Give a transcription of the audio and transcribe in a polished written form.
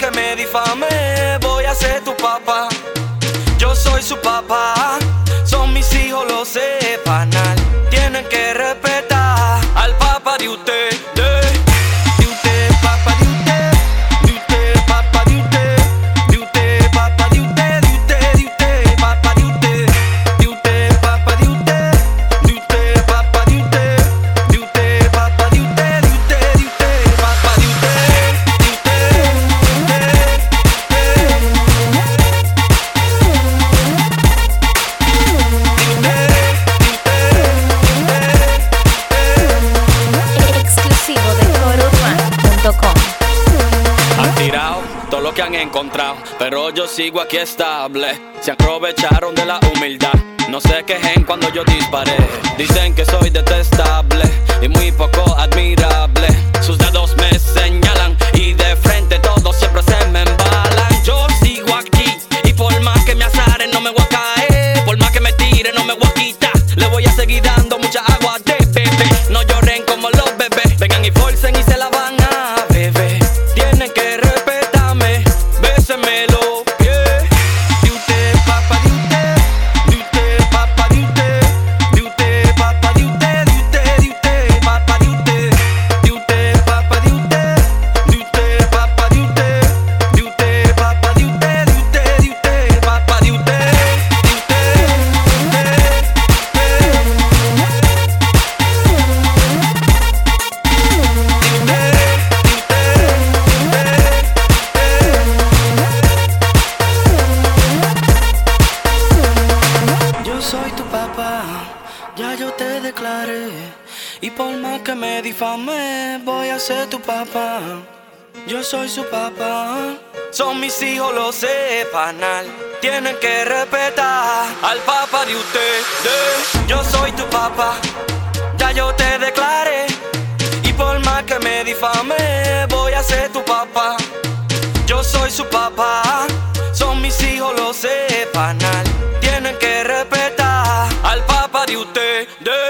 que me difame, voy a ser tu papá. Yo soy su papá, son mis hijos, lo sepanal. Tienen que respetar al papá de ustedes. De usted, papá de usted. De usted, papá de usted. De usted, papá de usted. De usted, de usted, papá de usted. De usted, papá de usted. De usted, papá de usted. De usted, papá de usted. De usted, de usted, papá de usted. Exclusivo de CoroUrbano.com. Han tirado todo lo que han encontrado, pero yo sigo aquí estable. Se aprovecharon de la humildad, no se quejen cuando yo disparé. Dicen que soy detestable y muy poco admirable. Sus dedos me señalan y de frente todos siempre se me embalan. Yo sigo aquí y por más que me azaren no me voy a caer. Por más que me tiren no me voy a quitar. Le voy a seguir dando mucha agua de bebé. No lloren como los bebés, vengan y forcen y se la van a beber. Tienen que respetarme, bésenme los pies. De usted, papá de usted. De usted, papá de usted. De usted, papá de usted. De usted, de usted, papá de usted. De usted, papá de usted. De usted, papá de usted. De usted, papá de usted. De usted, de usted, papá de usted. Yo soy tu papá, ya yo te declaré. Y por más que me difame, voy a ser tu papá. Yo soy su papá, son mis hijos, lo sepanal. Tienen que respetar al papá de ustedes. Yo soy tu papá, ya yo te declaré. Y por más que me difame, voy a ser tu papá. Yo soy su papá, son mis hijos, lo sepanal. Tienen que respetar al papá de ustedes.